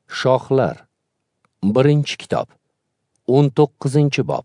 Shohlar 1-kitob 19-bob.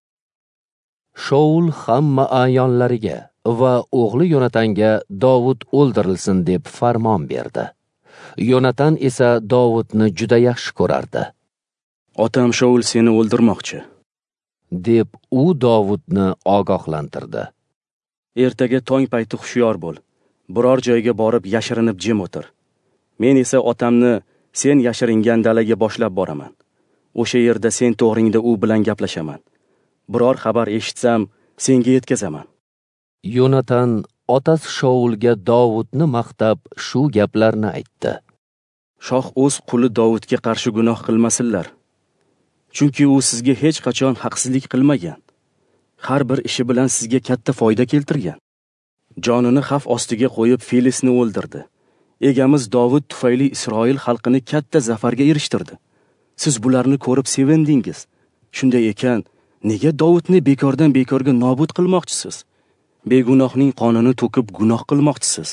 Shaul hamma ayonlariga va o'g'li Yonatanga Davud o'ldirilsin deb farmon berdi. Yonatan esa Davudni juda yaxshi ko'rardi. Otam Shaul seni o'ldirmoqchi, deb u Davudni ogohlantirdi. Ertaga tong payti hushyor bo'l. Biror joyga borib yashirinib jim o'tir. Men esa otamni sen yashiringan dalaga boshlab boraman. O'sha yerda sen to'g'ringda u bilan gaplashaman. Biror xabar eshitsam, senga yetkazaman. Yonatan otasi Shaulga Davudni maqtab shu gaplarni aytdi. Shoh o'z quli Davudga qarshi gunoh qilmasinlar. Chunki u sizga hech qachon haqsizlik qilmagan. Har bir ishi bilan sizga katta foyda keltirgan. Jonini xavf ostiga qo'yib Filisni o'ldirdi. Egamiz Davud tufayli Isroil xalqini katta zafarga erishtirdi. Siz bularni ko'rib sevindingiz. Shunday ekan, nega Davudni bekordan bekorga nobud qilmoqchisiz? Begunohning qonini to'kib gunoh qilmoqchisiz.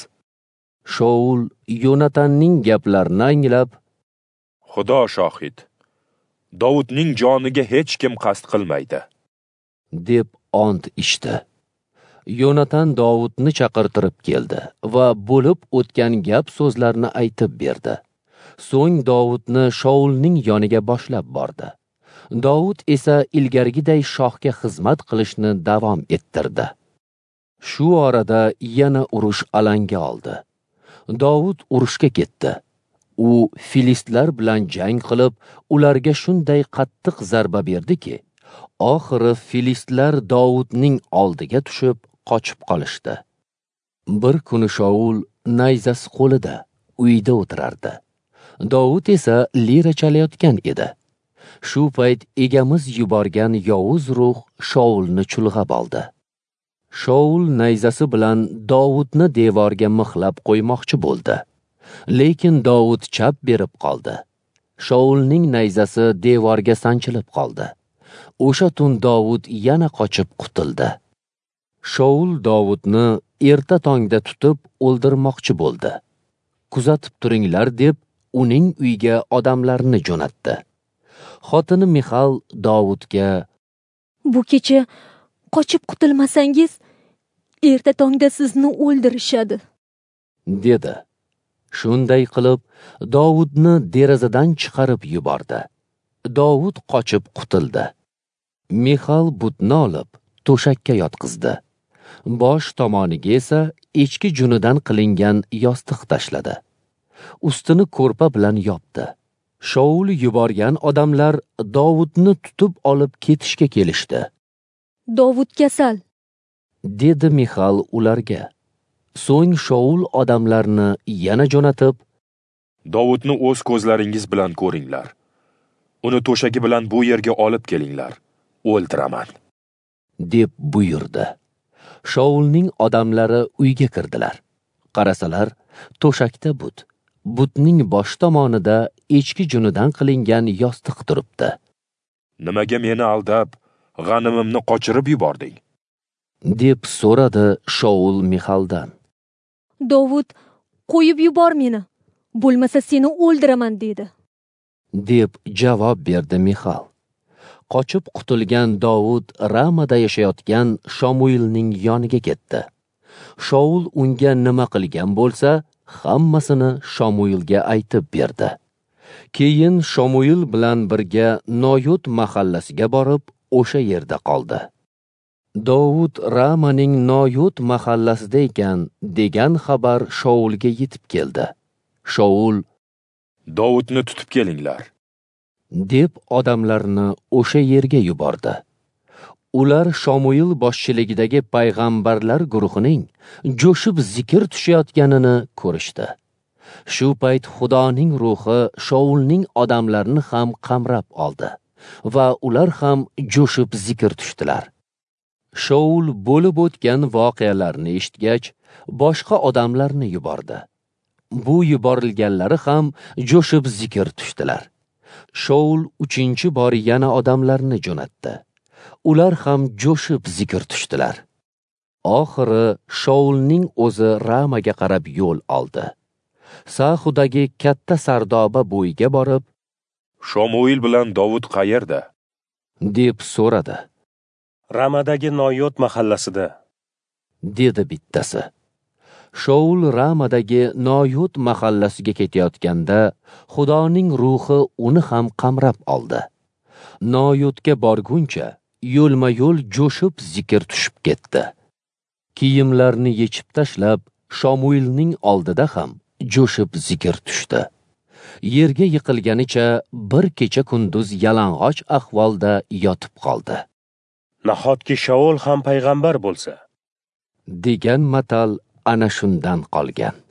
Shaul Yonatanning gaplarini anglab, Xudo shohid, Davudning joniga hech kim qasd qilmaydi, deb ont ichdi. Yonatan Davudni chaqirtirib keldi va bo'lib o'tgan gap so'zlarni aytib berdi. So'ng Davudni Shaulning yoniga boshlab bordi. Davud esa ilgarigiday shohga xizmat qilishni davom ettirdi. Shu orada yana urush alanga oldi. Davud urushga ketdi. U filistlar bilan jang qilib, ularga shunday qattiq zarba berdiki, oxiri filistlar Davudning oldiga tushib qochib qolishdi. Bir kuni Shaul nayzasi qo'lida uyda o'tirardi. Davud esa lira chalayotgan edi. Shu payt egamiz yuborgan yovuz ruh Shaulni chulg'ab oldi. Shaul nayzasi bilan Davudni devorga mixlab qo'ymoqchi bo'ldi. Lekin Davud chap berib qoldi. Shaulning nayzasi devorga sanchilib qoldi. O'sha tun Davud yana qochib qutuldi. Shaul Davudni erta tongda tutib o'ldirmoqchi bo'ldi. Kuzatib turinglar deb uning uyiga odamlarni jo'natdi. Xotini Mixal Davudga, bu kecha qochib qutulmasangiz, erta tongda sizni o'ldirishadi, dedi. Shunday qilib, Davudni derazadan chiqarib yubordi. Davud qochib qutuldi. Mixal butni olib to'shakka yotqizdi. Bosh tomoniga esa echki junidan qilingan yostiq tashladi. Ustini ko'rpa bilan yopdi. Shaul yuborgan odamlar Davudni tutib olib ketishga kelishdi. Davud kasal, dedi Mixal ularga. So'ng Shaul odamlarni yana jo'natib, Davudni o'z ko'zlaringiz bilan ko'ringlar. Uni to'shagi bilan bu yerga olib kelinglar. O'ldiraman, deb buyurdi. Shaulning odamlari uyga kirdilar. Qarasalar, to'shakda but. Butning bosh tomonida echki junidan qilingan yostiq turibdi. Nimaga meni aldab, g'animimni qochirib yubording? deb so'radi Shaul Mixaldan. Davud qo'yib yubor meni, bo'lmasa seni o'ldiraman dedi, deb javob berdi Mixal. Qochib qutulgan Davud Ramada yashayotgan Shamuilning yoniga ketdi. Shaul unga nima qilgan bo'lsa, hammasini Shamuilga aytib berdi. Keyin Shamuil bilan birga Noyot mahallasiga borib, o'sha yerda qoldi. Davud Ramaning Noyot mahallasida ekan degan xabar Shaulga yetib keldi. Shaul, Davudni tutib kelinglar, deb odamlarni o'sha yerga yubordi. Ular Shamuil boshchiligidagi payg'ambarlar guruhining jo'shib zikr tushayotganini ko'rishdi. Shu payt Xudoning ruhi Shaulning odamlarini ham qamrab oldi va ular ham jo'shib zikr tushdilar. Shaul bo'lib o'tgan voqealarni eshitgach, boshqa odamlarni yubordi. Bu yuborilganlari ham jo'shib zikr tushdilar. Shaul 3-bor yana odamlarni jo'natdi. Ular ham jo'shib zikr tushdilar. Oxiri Shaulning o'zi Ramaga qarab yo'l oldi. Sahudagi katta sardoba bo'yiga borib, Shamuil bilan Davud qayerda? deb so'radi. Ramadagi Noyot mahallasida. dedi bittasi. Shaul Ramadagi Noyot mahallasiga ketayotganda Xudoning ruhi uni ham qamrab oldi. Noyotga borguncha yo'lma-yo'l jo'shib zikr tushib ketdi. Kiyimlarni yechib tashlab, Shamuilning oldida ham jo'shib zikr tushdi. Yerga yiqilganicha bir kecha kunduz yalang'och ahvolda yotib qoldi. Nahotki Shaul ham payg'ambar bo'lsa? degan matal ana shundan qolgan.